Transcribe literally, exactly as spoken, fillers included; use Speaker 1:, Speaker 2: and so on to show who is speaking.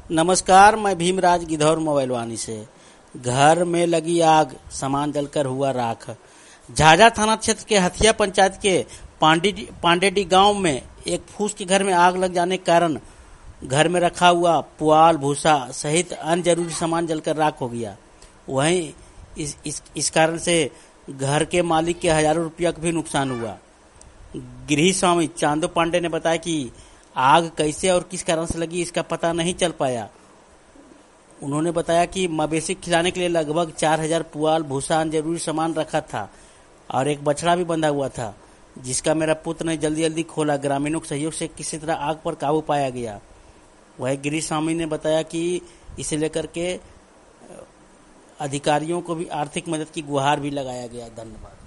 Speaker 1: नमस्कार, मैं भीमराज गिधौर मोबाइल वानी से। घर में लगी आग, सामान जलकर हुआ राख। झाझा थाना क्षेत्र के हथिया पंचायत के पांडेडी पांडेडी गांव में एक फूस के घर में आग लग जाने के कारण घर में रखा हुआ पुआल भूसा सहित अन्य जरूरी सामान जलकर राख हो गया। वहीं इस इस, इस कारण से घर के मालिक के हजारों रुपया का भी नुकसान हुआ। गृह स्वामी चांदो पांडे ने बताया कि आग कैसे और किस कारण से लगी इसका पता नहीं चल पाया। उन्होंने बताया कि मवेशी खिलाने के लिए लगभग चार हजार पुआल भूसा जरूरी सामान रखा था और एक बछड़ा भी बंधा हुआ था, जिसका मेरा पुत्र ने जल्दी जल्दी खोला। ग्रामीणों के सहयोग से किसी तरह आग पर काबू पाया गया। वही गिरीश स्वामी ने बताया कि इसे लेकर के अधिकारियों को भी आर्थिक मदद की गुहार भी लगाया गया। धन्यवाद।